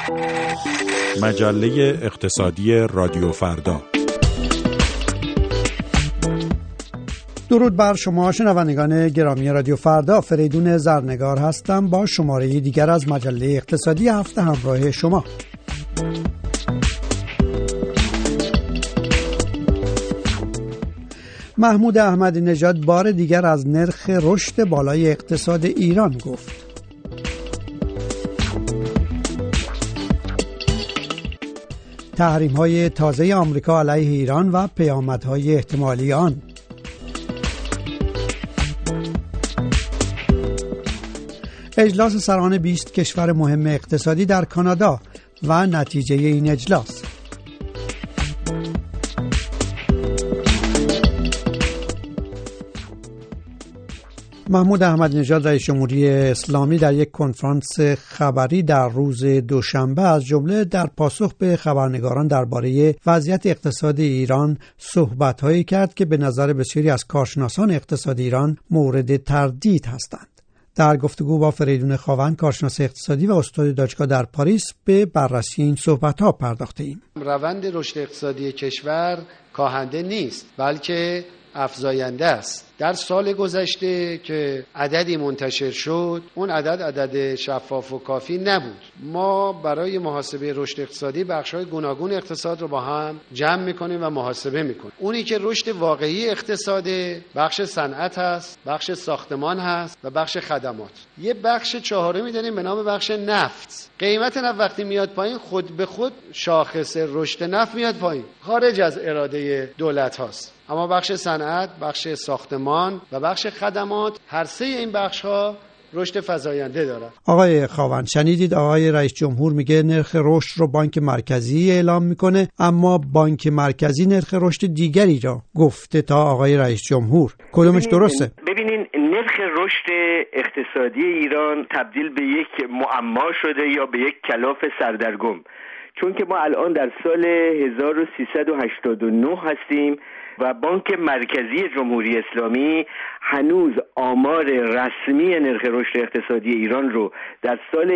مجله اقتصادی رادیو فردا. درود بر شما شنوندگان گرامی رادیو فردا. فریدون زرنگار هستم با شماره دیگر از مجله اقتصادی هفته همراه شما. محمود احمدی نژاد بار دیگر از نرخ رشد بالای اقتصاد ایران گفت. تحریم‌های تازه آمریکا علیه ایران و پیامدهای احتمالی آن. اجلاس سران 20 کشور مهم اقتصادی در کانادا و نتیجه این اجلاس. محمود احمدی نژاد رئیس جمهوری اسلامی در یک کنفرانس خبری در روز دوشنبه از جمله در پاسخ به خبرنگاران درباره وضعیت اقتصاد ایران صحبت‌هایی کرد که به نظر بسیاری از کارشناسان اقتصاد ایران مورد تردید هستند. در گفتگو با فریدون خاوند کارشناس اقتصادی و استاد دانشگاه در پاریس به بررسی این صحبت‌ها پرداخته‌ایم. روند رشد اقتصادی کشور کاهنده نیست بلکه افزاینده است. در سال گذشته که عددی منتشر شد، اون عدد شفاف و کافی نبود. ما برای محاسبه رشد اقتصادی بخش‌های گوناگون اقتصاد رو با هم جمع می‌کنیم و محاسبه می‌کنیم. اونی که رشد واقعی اقتصاد بخش صنعت هست، بخش ساختمان هست و بخش خدمات. یه بخش چهارمی داریم به نام بخش نفت. قیمت نفت وقتی میاد پایین خود به خود شاخص رشد نفت میاد پایین، خارج از اراده دولت هاست. اما بخش صنعت، بخش ساختمان و بخش خدمات، هر سه این بخش‌ها رشد فزاینده دارن. آقای خاوند، شنیدید آقای رئیس جمهور میگه نرخ رشد رو بانک مرکزی اعلام میکنه، اما بانک مرکزی نرخ رشد دیگری را گفته تا آقای رئیس جمهور. کدومش درسته؟ ببینین، نرخ رشد اقتصادی ایران تبدیل به یک معما شده یا به یک کلاف سردرگم، چون که ما الان در سال 1389 هستیم و بانک مرکزی جمهوری اسلامی هنوز آمار رسمی نرخ رشد اقتصادی ایران رو در سال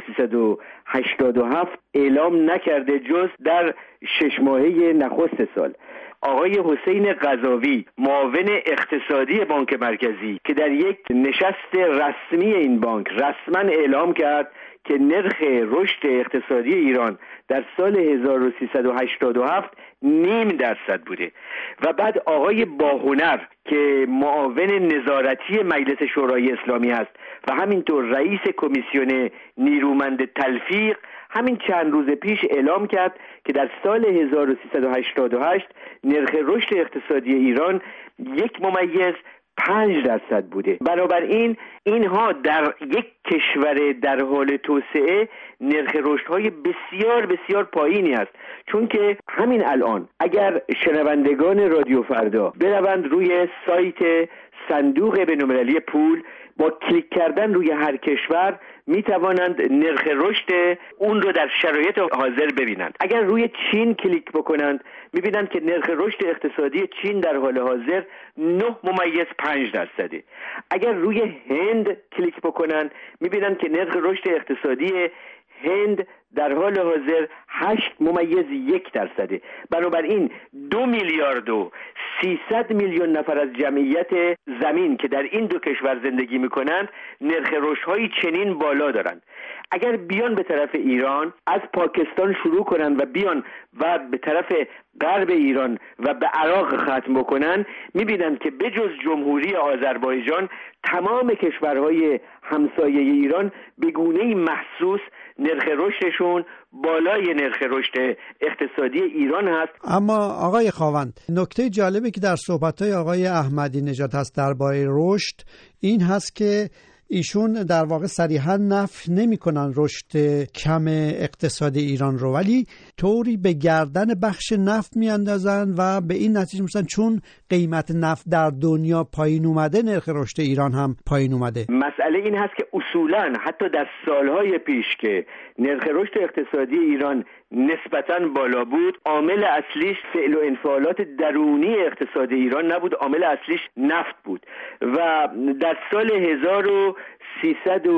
1387 اعلام نکرده جز در 6 ماهه نخست سال. آقای حسین قضاوی معاون اقتصادی بانک مرکزی که در یک نشست رسمی این بانک رسما اعلام کرد که نرخ رشد اقتصادی ایران در سال 1387 0.5% بوده. و بعد آقای باهنر که معاون نظارتی مجلس شورای اسلامی است و همینطور رئیس کمیسیون نیرومند تلفیق همین چند روز پیش اعلام کرد که در سال 1388 نرخ رشد اقتصادی ایران 1.5% بوده. بنابراین اینها در یک کشور در حال توسعه نرخ رشدهای بسیار بسیار پایینی است، چون که همین الان اگر شنوندگان رادیو فردا بروند روی سایت صندوق بین‌المللی پول با کلیک کردن روی هر کشور می توانند نرخ رشد اون رو در شرایط حاضر ببینند. اگر روی چین کلیک بکنند می بینند که نرخ رشد اقتصادی چین در حال حاضر 9.5%. اگر روی هند کلیک بکنند می بینند که نرخ رشد اقتصادی هند در حال حاضر 8.1%. بنابراین 2,300,000,000 نفر از جمعیت زمین که در این دو کشور زندگی میکنند نرخ رشدهای چنین بالا دارند. اگر بیان به طرف ایران، از پاکستان شروع کنند و بیان و به طرف غرب ایران و به عراق ختم بکنن، میبینند که بجز جمهوری آذربایجان تمام کشورهای همسایه ایران به گونه‌ای محسوس نرخ رشدشون بالای نرخ رشد اقتصادی ایران هست. اما آقای خاوند، نکته جالبی که در صحبت‌های آقای احمدی نژاد هست درباره رشد این هست که ایشون در واقع صریحا نفی نمی‌کنن رشد کم اقتصاد ایران رو، ولی طوری به گردن بخش نفت میاندازن و به این نتیجه میرسن چون قیمت نفت در دنیا پایین اومده نرخ رشد ایران هم پایین اومده. مسئله این هست که اصولاً حتی در سالهای پیش که نرخ رشد اقتصادی ایران نسبتاً بالا بود، عامل اصلیش فعل و انفعالات درونی اقتصاد ایران نبود، عامل اصلیش نفت بود. و در سال 1300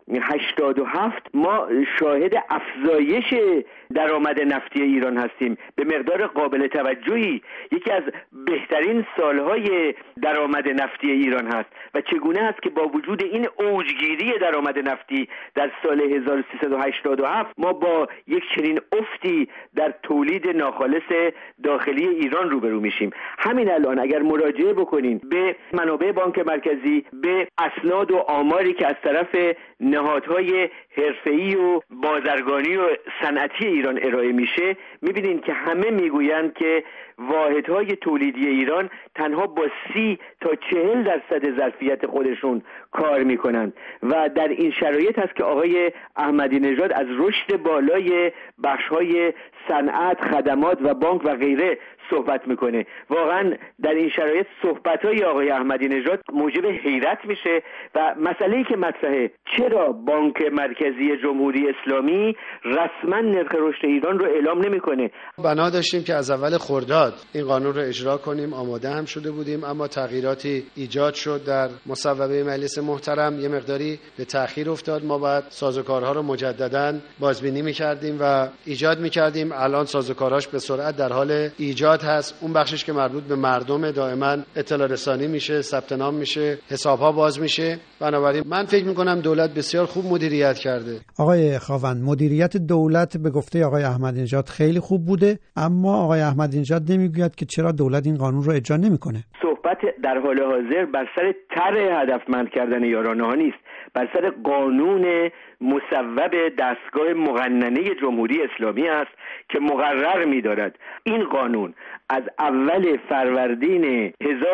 87 ما شاهد افزایش درآمد نفتی ایران هستیم به مقدار قابل توجهی. یکی از بهترین سالهای درآمد نفتی ایران هست و چگونه است که با وجود این اوجگیری درآمد نفتی در سال 1387 ما با یک چنین افتی در تولید ناخالص داخلی ایران روبرو میشیم. همین الان اگر مراجعه بکنیم به منابع بانک مرکزی، به اسناد و آماری که از طرف نهادهای حرفه‌ای و بازرگانی و صنعتی ایران ارائه میشه، میبینین که همه میگویند که واحدهای تولیدی ایران تنها با 30 تا 40% ظرفیت خودشون کار میکنند و در این شرایط هست که آقای احمدی نژاد از رشد بالای بخش‌های صنعت، خدمات و بانک و غیره صحبت میکنه. واقعا در این شرایط صحبت‌های آقای احمدی نژاد موجب حیرت میشه و مسئله‌ای که مطرحه، چرا بانک مرکزی جمهوری اسلامی رسما نرخ رشد ایران رو اعلام نمیکنه؟ بنا داشتیم که از اول خرداد این قانون رو اجرا کنیم، آماده هم شده بودیم، اما تغییراتی ایجاد شد در مصوبه مجلس محترم، یه مقداری به تأخیر افتاد. ما باید سازوکارها رو مجددا بازبینی می‌کردیم و ایجاد می‌کردیم. الان سازوکارهاش به سرعت در حال ایجاد هست. اون بخشش که مربوط به مردم دائما اطلاع رسانی میشه، ثبت نام میشه، حساب‌ها باز میشه. بنابراین من فکر می‌کنم دولت بسیار خوب مدیریت کرده. آقای خاوند، مدیریت دولت به گفته آقای احمدی نژاد خیلی خوب بوده، اما آقای احمدی نژاد نمیگوید که چرا دولت این قانون رو اجرا نمیکنه. صحبت در حال حاضر بر سر طرح هدفمند کردن یارانه‌ها نیست، بر سر قانون مصوب دستگاه مقننه جمهوری اسلامی است که مقرر می‌دارد این قانون از اول فروردین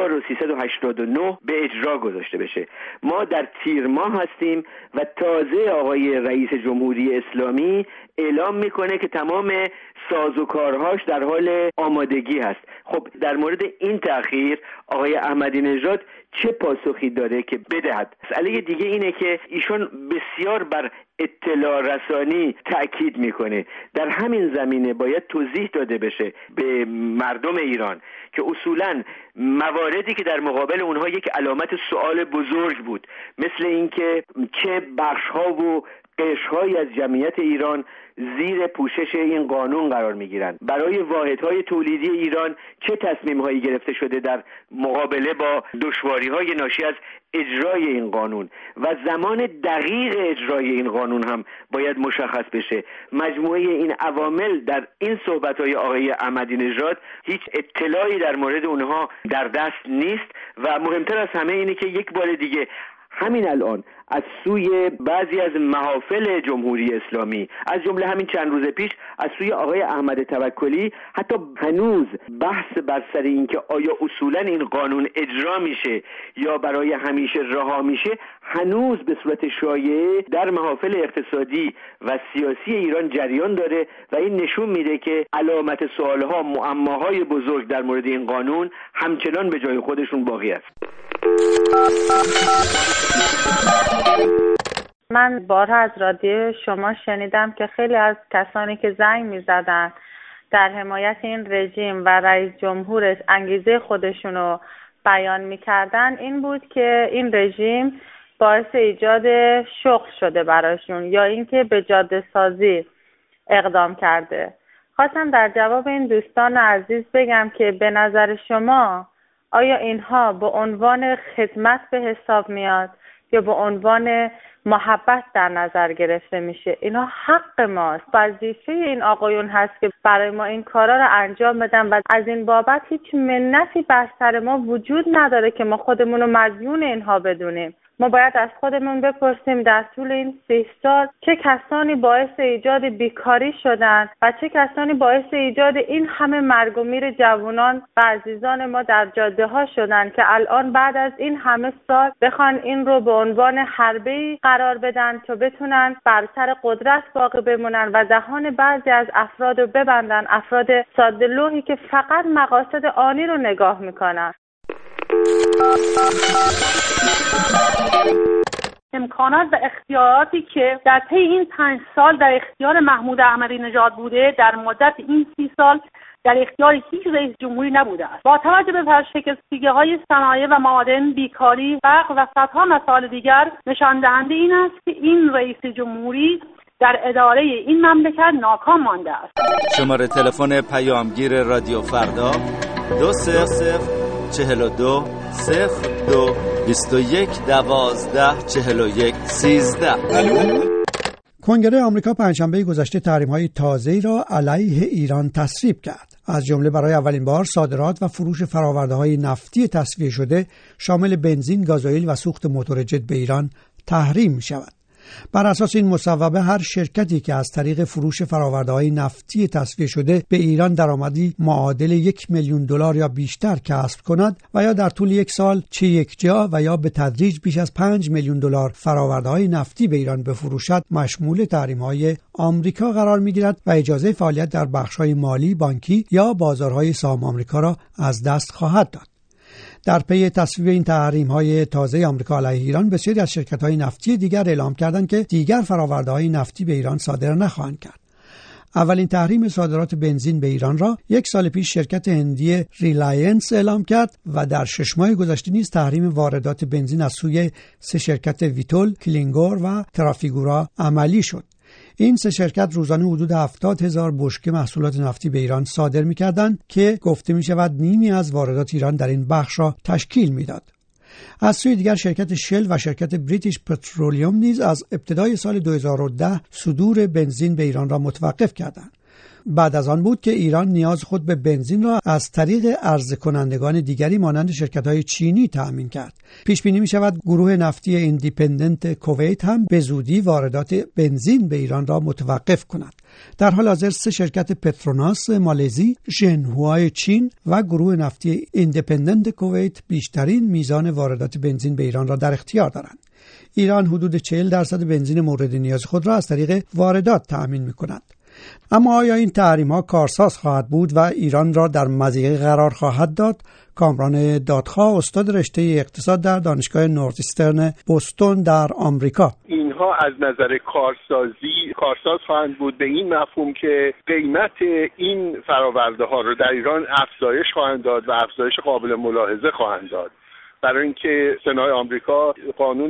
1389 به اجرا گذاشته بشه. ما در تیر ماه هستیم و تازه آقای رئیس جمهوری اسلامی اعلام میکنه که تمام سازوکارهاش در حال آمادگی هست. خب در مورد این تأخیر آقای احمدی نژاد چه پاسخی داره که بدهد؟ مسئله دیگه اینه که ایشون بسیار بر اطلاع رسانی تأکید میکنه. در همین زمینه باید توضیح داده بشه به مردم ایران که اصولاً مواردی که در مقابل اونها یک علامت سوال بزرگ بود، مثل اینکه چه بخش‌ها و قشرهایی از جمعیت ایران زیر پوشش این قانون قرار میگیرند، برای واحدهای تولیدی ایران چه تصمیم‌هایی گرفته شده در مقابله با دشواری‌های ناشی از اجرای این قانون و زمان دقیق اجرای این قانون هم باید مشخص بشه. مجموعه این عوامل در این صحبت‌های آقای احمدی نژاد هیچ اطلاعی در مورد اونها در دست نیست و مهمتر از همه اینه که یک بار دیگه همین الان از سوی بعضی از محافل جمهوری اسلامی، از جمله همین چند روز پیش از سوی آقای احمد توکلی، حتی هنوز بحث بر سر این که آیا اصولا این قانون اجرا میشه یا برای همیشه رها میشه هنوز به صورت شایعه در محافل اقتصادی و سیاسی ایران جریان داره و این نشون میده که علامت سوالها، معماهای بزرگ در مورد این قانون همچنان به جای خودشون باقی است. من بارها از رادیو شما شنیدم که خیلی از کسانی که زنگ می‌زدن در حمایت این رژیم و رئیس جمهورش انگیزه خودشونو بیان می‌کردن این بود که این رژیم باعث ایجاد شغل شده براشون یا اینکه به جاده سازی اقدام کرده. خواستم در جواب این دوستان عزیز بگم که به نظر شما آیا اینها به عنوان خدمت به حساب میاد یا به عنوان محبت در نظر گرفته میشه؟ اینا حق ماست، وظیفه این آقایون هست که برای ما این کارا رو انجام بدن و از این بابت هیچ منتی بر سر ما وجود نداره که ما خودمون رو مدیون اینها بدونیم. ما باید از خودمون بپرسیم در طول این 30 سال چه کسانی باعث ایجاد بیکاری شدن و چه کسانی باعث ایجاد این همه مرگ و میر جوانان و عزیزان ما در جاده ها شدن که الان بعد از این همه سال بخوان این رو به عنوان حربه‌ای قرار بدن تا بتونن بر سر قدرت باقی بمونن و دهان بعضی از افراد رو ببندن، افراد ساده لوحی که فقط مقاصد آنی رو نگاه میکنن. امکانات و اختیاراتی که در طی این 5 سال در اختیار محمود احمدی نژاد بوده در مدت این 30 سال در اختیار هیچ رئیس جمهوری نبوده است. با توجه به ورشکستگی‌های صنایع و معادن، بیکاری، فقر و صدها مسائل دیگر نشان دهنده این است که این رئیس جمهوری در اداره این مملکت ناکام مانده است. شماره تلفن پیامگیر رادیو فردا 20 42 02 21 12 41 13. کنگره آمریکا پنجشنبه گذشته تحریم‌های تازه‌ای را علیه ایران تصویب کرد. از جمله برای اولین بار صادرات و فروش فرآورده‌های نفتی تصفیه شده شامل بنزین، گازوئیل و سوخت موتور جت به ایران تحریم می‌شود. بر اساس این مصوبه هر شرکتی که از طریق فروش فرآورده‌های نفتی تصفیه شده به ایران درآمدی معادل $1,000,000 یا بیشتر کسب کند و یا در طول یک سال چه یک جا و یا به تدریج بیش از $5,000,000 فرآورده‌های نفتی به ایران بفروشد مشمول تحریم‌های آمریکا قرار می‌گیرد و اجازه فعالیت در بخش‌های مالی، بانکی یا بازارهای سهام آمریکا را از دست خواهد داد. در پی تصویب این تحریم‌های تازه آمریکا علیه ایران، بسیاری از شرکت‌های نفتی دیگر اعلام کردند که دیگر فرآورده‌های نفتی به ایران صادر نخواهند کرد. اولین تحریم صادرات بنزین به ایران را یک سال پیش شرکت هندی ریلاینس اعلام کرد و در 6 ماه گذشته نیز تحریم واردات بنزین از سوی 3 شرکت ویتول، کلینگور و ترافیگورا عملی شد. این 3 شرکت روزانه حدود 70,000 بشکه محصولات نفتی به ایران صادر می‌کردند که گفته می‌شود نیمی از واردات ایران در این بخش را تشکیل می‌داد. از سوی دیگر شرکت شل و شرکت بریتیش پترولیوم نیز از ابتدای سال 2010 صدور بنزین به ایران را متوقف کردند. بعد از آن بود که ایران نیاز خود به بنزین را از طریق عرضه کنندگان دیگری مانند شرکت‌های چینی تأمین کرد. پیش بینی می‌شود گروه نفتی ایندیپندنت کویت هم به زودی واردات بنزین به ایران را متوقف کند. در حال حاضر 3 شرکت پتروناس مالزی، ژنهوای چین و گروه نفتی ایندیپندنت کویت بیشترین میزان واردات بنزین به ایران را در اختیار دارند. ایران حدود 40% بنزین مورد نیاز خود را از طریق واردات تأمین می‌کند. اما آیا این تحریم‌ها کارساز خواهد بود و ایران را در مضیقه قرار خواهد داد؟ کامران دادخواه، استاد رشته اقتصاد در دانشگاه نورت‌ایسترن بوستون در آمریکا: اینها از نظر کارساز خواهند بود به این مفهوم که قیمت این فرآورده‌ها رو در ایران افزایش خواهند داد و افزایش قابل ملاحظه خواهند داد. برای اینکه سنای آمریکا قانون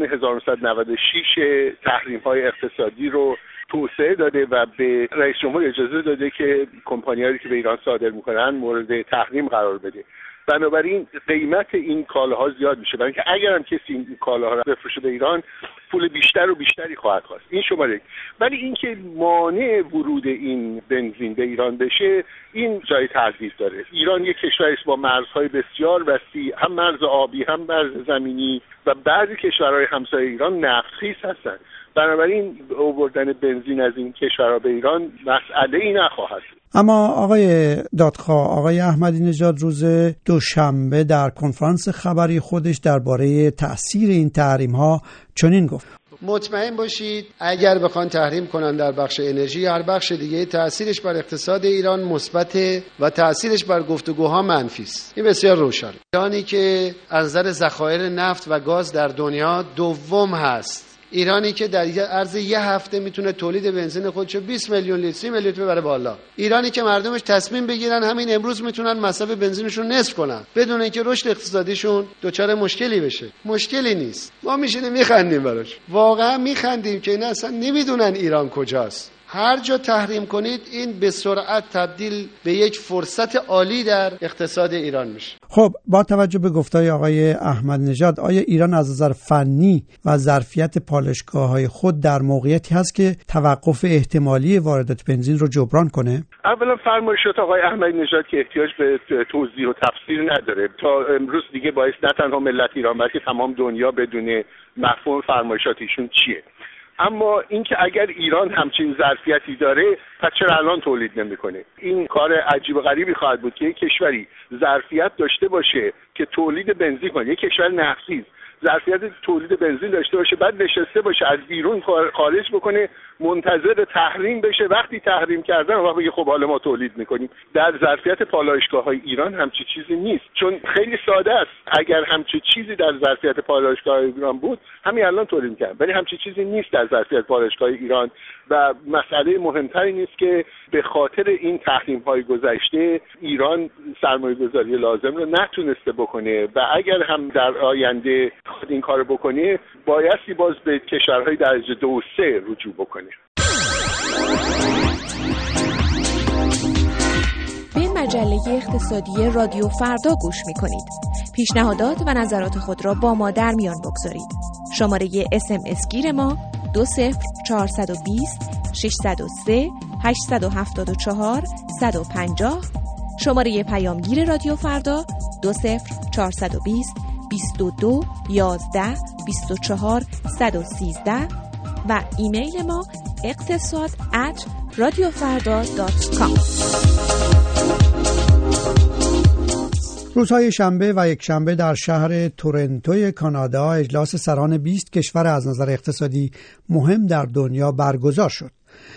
1996 تحریم‌های اقتصادی رو توسعه داده و به رئیس جمهور اجازه داده که کمپانی‌هایی که به ایران صادر می‌کنن مورد تحریم قرار بده. بنابراین قیمت این کالاها زیاد میشه، برای اینکه اگر هم کسی این کالاها رو بفروشه به ایران پول بیشتر و بیشتری خواهد خواست. این شماره. ولی اینکه مانع ورود این بنزین به ایران بشه، این جای تردید داره. ایران یک کشوری است با مرزهای بسیار وسیع، هم مرز آبی هم مرز زمینی، و بعضی کشورهای همسایه ایران نفتخیز هستند. بنابراین آوردن بنزین از این کشورها به ایران مسئله‌ای نخواهد. اما آقای دادخواه، آقای احمدی نژاد روز دوشنبه در کنفرانس خبری خودش درباره تأثیر این تحریم‌ها چنین گفت: مطمئن باشید اگر بخوان تحریم کنن در بخش انرژی یا هر بخش دیگه، تأثیرش بر اقتصاد ایران مثبت و تأثیرش بر گفتگوها منفی است. این بسیار روشن. ایرانی که از نظر ذخایر نفت و گاز در دنیا دوم هست، ایرانی که در عرض یه هفته میتونه تولید بنزین خودشو 20 میلیون لیتر 30 میلیون لیتر ببره بالا، ایرانی که مردمش تصمیم بگیرن همین امروز میتونن مصرف بنزینشون نصف کنن بدون اینکه رشد اقتصادیشون دچار مشکلی بشه. مشکلی نیست. ما میشینیم میخندیم براش، واقعا میخندیم که اینا اصلا نمیدونن ایران کجاست. هر جا تحریم کنید این به سرعت تبدیل به یک فرصت عالی در اقتصاد ایران میشه. خب با توجه به گفتهای آقای احمد نژاد، آیا ایران از نظر فنی و ظرفیت پالایشگاه‌های خود در موقعیتی هست که توقف احتمالی واردات بنزین رو جبران کنه؟ اولا فرمایشات آقای احمدی نژاد که احتیاج به توضیح و تفسیر نداره. تا امروز دیگه باعث نه تنها ملت ایران بلکه تمام دنیا بدون مفهوم فرمایشات ایشون چیه. اما اینکه اگر ایران همچین ظرفیتی داره، پس چرا الان تولید نمیکنه؟ این کار عجیب و غریبی خواهد بود که یک کشوری ظرفیت داشته باشه که تولید بنزین کنه، یک کشور نفتخیز ظرفیت تولید بنزین داشته باشه، بعد نشسته باشه از بیرون خارج بکنه منتظر تحریم بشه، وقتی تحریم کردن و بگه خب حالا ما تولید میکنیم. در ظرفیت پالایشگاه‌های ایران همچین چیزی نیست، چون خیلی ساده است. اگر همچین چیزی در ظرفیت پالایشگاه‌های ایران بود همین الان تولید می‌کردن، ولی همچین چیزی نیست در ظرفیت پالایشگاه ایران و مسئله مهمتری نیست که به خاطر این تحریم‌های گذشته ایران سرمایه‌گذاری لازم رو نتونسته بکنه و اگر هم در آینده خود این کارو بکنه بایستی باز به کشورهای درجه 2 و 3 رجوع بکنه. به مجله اقتصادی رادیو فردا گوش می‌کنید. پیشنهادات و نظرات خود را با ما در میان بگذارید. شماره SMS گیر ما 20420 603 874 150. شماره پیامگیر رادیو فردا 20420 22 11 24 113 و ایمیل ما اقتصاد@radiofarda.com. روزهای شنبه و یکشنبه در شهر تورنتوی کانادا اجلاس سران 20 کشور از نظر اقتصادی مهم در دنیا برگزار شد.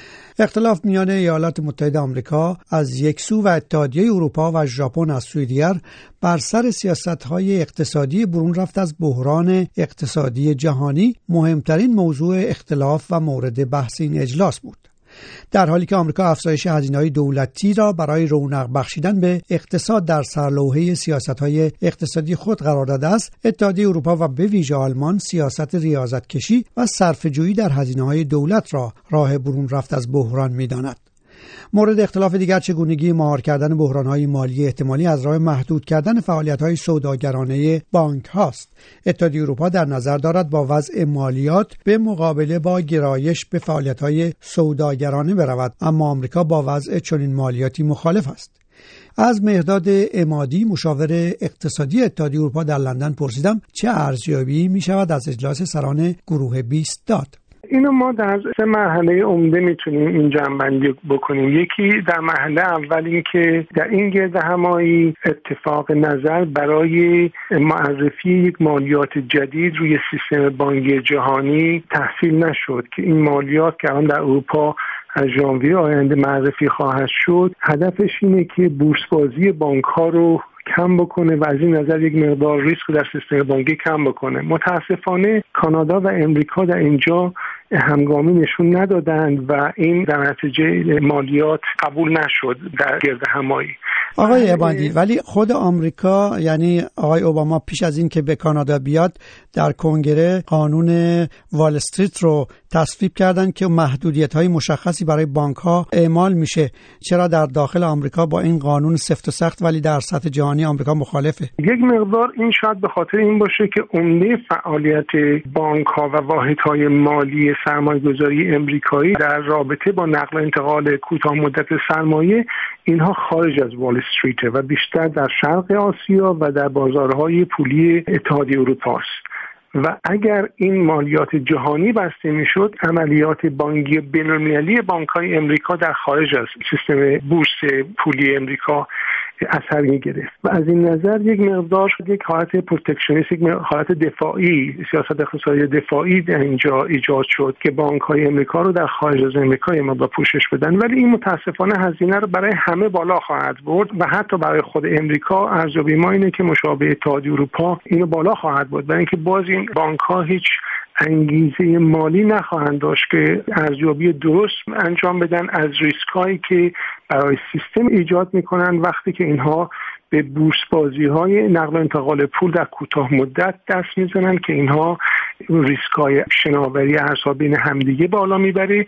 اختلاف میان ایالات متحده آمریکا از یک سو و اتحادیه اروپا و ژاپن از سوی دیگر بر سر سیاست‌های اقتصادی برون رفت از بحران اقتصادی جهانی مهمترین موضوع اختلاف و مورد بحث این اجلاس بود. در حالی که آمریکا افزایش هزینه‌های دولتی را برای رونق بخشیدن به اقتصاد در سرلوحه سیاست‌های اقتصادی خود قرار داده است، اتحادیه اروپا و به ویژه آلمان سیاست ریاضت‌کشی و صرفه‌جویی در هزینه‌های دولت را راه برون رفت از بحران می‌داند. مورد اختلاف دیگر چگونگی مهار کردن بحران‌های مالی احتمالی از راه محدود کردن فعالیت‌های سوداگرانه بانک هاست. اتحادیه اروپا در نظر دارد با وضع مالیات به مقابله با گرایش به فعالیت‌های سوداگرانه برود، اما آمریکا با وضع چنین مالیاتی مخالف است. از مهرداد عمادی مشاور اقتصادی اتحادیه اروپا در لندن پرسیدم چه ارزیابی می‌شود از اجلاس سران گروه 20 داد. اینو ما در 3 مرحله عمده میتونیم این جمع‌بندی بکنیم. یکی در مرحله اول این که در این گرد همایی اتفاق نظر برای معرفی یک مالیات جدید روی سیستم بانکی جهانی تحصیل نشد که این مالیات که الان در اروپا از ژانویه آینده معرفی خواهد شد، هدفش اینه که بورس‌بازی بانک‌ها رو کم بکنه و از این نظر یک مقدار ریسک در سیستم بانکی کم بکنه. متاسفانه کانادا و امریکا در اینجا همگامی نشون ندادند و این در نتیجه مالیات قبول نشد در گرد همایی. آقای عبادی، ولی خود آمریکا یعنی آقای اوباما پیش از این که به کانادا بیاد در کنگره قانون وال استریت رو تصویب کردن که محدودیت‌های مشخصی برای بانک‌ها اعمال میشه. چرا در داخل آمریکا با این قانون سفت و سخت ولی در سطح جهانی آمریکا مخالفه؟ یک مقدار این شاید به خاطر این باشه که عمده فعالیت بانک‌ها و واحدهای مالی سرمایه‌گذاری امریکایی در رابطه با نقل و انتقال کوتاه مدت سرمایه اینها خارج از وال استریت و بیشتر در شرق آسیا و در بازارهای پولی اتحادیه اروپا است. و اگر این مالیات جهانی بسته میشد، عملیات بانکی بین‌المللی بانک‌های امریکا در خارج از سیستم بورس پولی امریکا اثر می‌گرفت و از این نظر یک مقدار یک حالت پروتکشنیست، یک حالت دفاعی، سیاست اقتصادی دفاعی در اینجا ایجاد شد که بانک‌های امریکا رو در خارج از امریکا ما با پوشش بدن، ولی این متاسفانه هزینه رو برای همه بالا خواهد برد و حتی برای خود امریکا ارزیابی ما اینه که مشابه اتحادیه اروپا اینو بالا خواهد برد، برای اینکه باز این بانک‌ها هیچ انگیزه مالی نخواهند داشت که ارزیابی درست انجام بدن از ریسک‌هایی که برای سیستم ایجاد می‌کنن وقتی که اینها به بورس‌بازی‌های نقل و انتقال پول در کوتاه مدت دست می‌زنن که اینها ریسک‌های شناوری ارزها بین همدیگه بالا میبره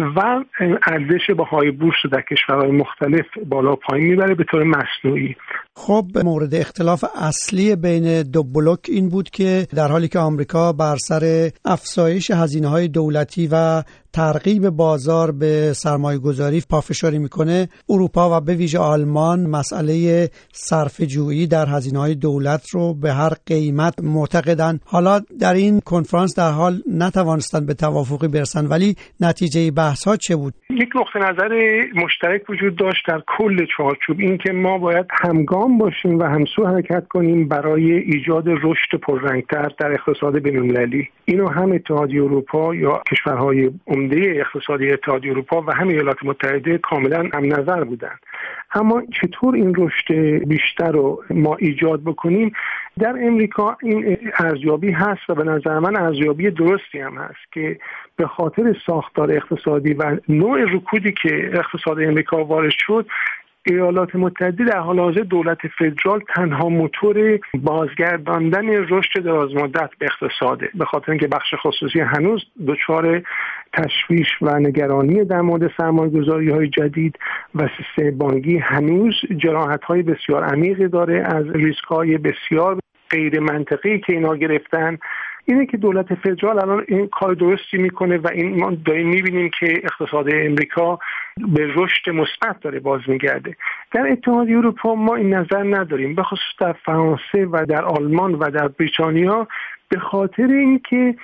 و ارزش بهای بورس در کشورهای مختلف بالا پایین میبره به طور مصنوعی. خب مورد اختلاف اصلی بین دو بلوک این بود که در حالی که آمریکا بر سر افزایش هزینه‌های دولتی و ترغیب بازار به سرمایه‌گذاری پافشاری میکنه، اروپا و به ویژه آلمان مسئله صرفه‌جویی در هزینه‌های دولت رو به هر قیمت معتقدن. حالا در این کنفرانس در حال نتوانستن به توافقی برسن، ولی نتیجه بحث‌ها چه بود؟ یک نقطه نظر مشترک وجود داشت در کل چارچوب، این که ما باید همگام باشیم و همسو حرکت کنیم برای ایجاد رشد پررنگتر در اقتصاد بین‌المللی. اینو هم اتحادیه اروپا یا کشورهای عمده اقتصادی اتحادیه اروپا و هم ایالات متحده کاملا هم نظر بودن. اما چطور این رشد بیشتر رو ما ایجاد بکنیم؟ در امریکا این ارزیابی هست و به نظر من ارزیابی درستی هم هست که به خاطر ساختار اقتصادی و نوع رکودی که اقتصاد امریکا وارد شد، ایالات متحده در حال حاضر دولت فدرال تنها موتور بازگرداندن رشد درازمدت به اقتصاده، به خاطر اینکه بخش خصوصی هنوز دچار تشویش و نگرانی در مورد سرمایه‌گذاری‌های جدید و سیستم بانکی هنوز جراحت‌های بسیار عمیقی داره از ریسک‌های بسیار غیر منطقی که اینا گرفتن. اینه که دولت فدرال الان این کار درستی میکنه و این ما داریم میبینیم که اقتصاد امریکا به رشد مثبت داره باز میگرده. در اتحادیه اروپا ما این نظر نداریم، به خصوص در فرانسه و در آلمان و در بریتانیا، به خاطر اینکه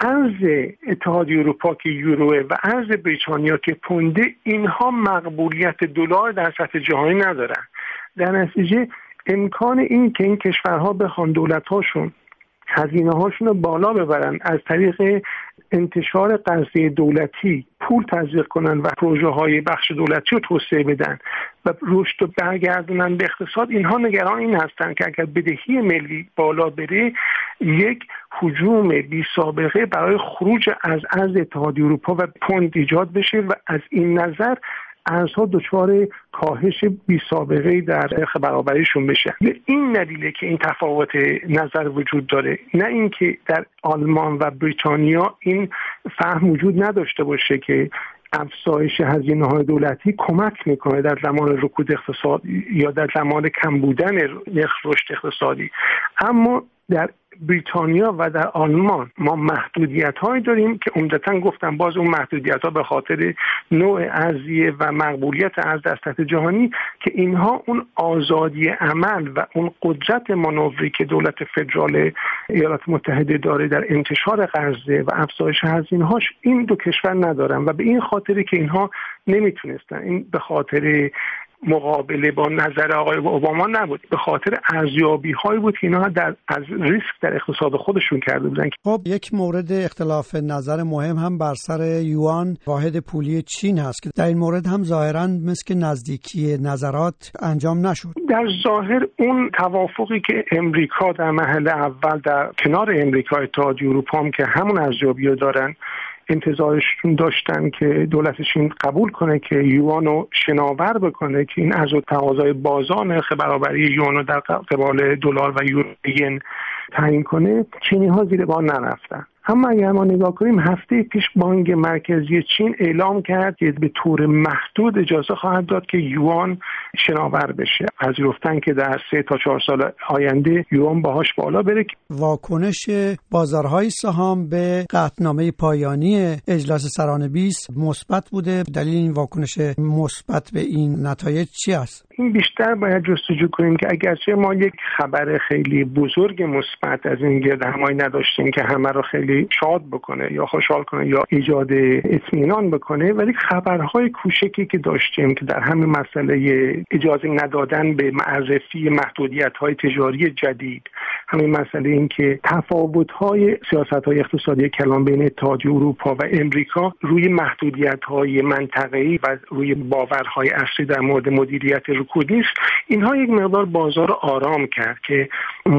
ارز اتحادیه اروپا که یوروه و ارز بریتانیا که پونده، اینها مقبولیت دلار در سطح جهانی ندارن. در نتیجه امکان این که این کشورها بخوان دولت‌هاشون هزینه هاشون رو بالا ببرن، از طریق انتشار قرضه دولتی پول تزریق کنن و پروژه های بخش دولتی رو توسعه بدن و رشد رو برگردونن به اقتصاد، اینها نگران این هستن که اگر بدهی ملی بالا بره، یک هجوم بی سابقه برای خروج از ارز اتحادیه اروپا و پوند ایجاد بشه و از این نظر ارزها دچار کاهش بی سابقه در نرخ برابریشون بشه. این دلیله که این تفاوت نظر وجود داره، نه اینکه در آلمان و بریتانیا این فهم وجود نداشته باشه که افزایش هزینه‌های دولتی کمک میکنه در زمان رکود اقتصاد یا در زمان کم بودن نرخ رشد اقتصادی. اما در بریتانیا و در آلمان ما محدودیت‌هایی داریم که عمدتاً گفتم باز اون محدودیت‌ها به خاطر نوع ارزیه و مقبولیت ارز در سطح جهانی که اینها اون آزادی عمل و اون قدرت مانوری که دولت فدرال ایالات متحده داره در انتشار قرضه و افزایش هزینه‌هاش، این دو کشور ندارن و به این خاطری که اینها نمیتونستن، این به خاطر مقابله با نظر آقای اوباما نبود، به خاطر ارزیابی هایی بود که اینا از ریسک در اقتصاد خودشون کرده بودن. خب یک مورد اختلاف نظر مهم هم بر سر یوان، واحد پولی چین هست که در این مورد هم ظاهراً مثل نزدیکی نظرات انجام نشد. در ظاهر اون توافقی که امریکا در مرحله اول در کنار امریکا اتحادیه اروپا هم که همون ارزیابی رو دارن، انتظارشون داشتن که دولت چین قبول کنه که یوان رو شناور بکنه که این عرض و تقاضای بازار نرخ برابری یوان رو در قبال دلار و یورو ین تعیین کنه، چینی ها زیر بار نرفتن. اما اگر ما نگاه کنیم، هفته پیش بانک مرکزی چین اعلام کرد که به طور محدود اجازه خواهد داد که یوان شناور بشه. پذیرفتن که در 3 تا 4 سال آینده یوان باهاش بالا بره. واکنش بازارهای سهام به قطعنامه پایانی اجلاس سران 20 مثبت بوده. دلیل این واکنش مثبت به این نتایج چی است؟ این بیشتر باید جستجو کنیم که اگرچه ما یک خبر خیلی بزرگ مثبت از این گردهمایی نداشتیم که همه رو خیلی شاد بکنه یا خوشحال کنه یا ایجاد اطمینان بکنه، ولی خبرهای کوچکی که داشتیم که در همین مسئله اجازه ندادن به معرفی محدودیت‌های تجاری جدید، همین مسئله این که تفاوت‌های سیاست‌های اقتصادی کلان بین اتحادیه اروپا و امریکا روی محدودیت‌های منطقه‌ای و روی باورهای اصلی در مورد مدیریت رکود نیست، اینها یک مقدار بازار رو آرام کرد که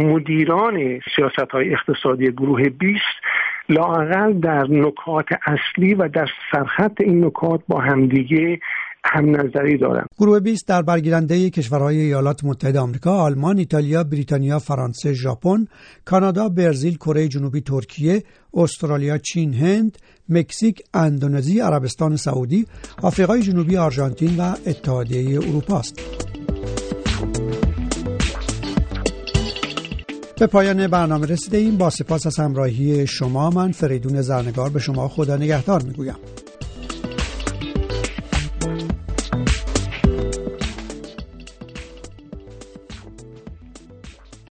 مدیران سیاست‌های اقتصادی گروه 20 لااقل در نکات اصلی و در سرخط این نکات با همدیگه هم نظری دارن. گروه 20 در برگیرنده کشورهای ایالات متحده آمریکا، آلمان، ایتالیا، بریتانیا، فرانسه، ژاپن، کانادا، برزیل، کره جنوبی، ترکیه، استرالیا، چین، هند، مکزیک، اندونزی، عربستان سعودی، آفریقای جنوبی، آرژانتین و اتحادیه اروپا است. به پایان برنامه رسیدیم. با سپاس از همراهی شما، من فریدون زرنگار به شما خدا نگهدار میگویم.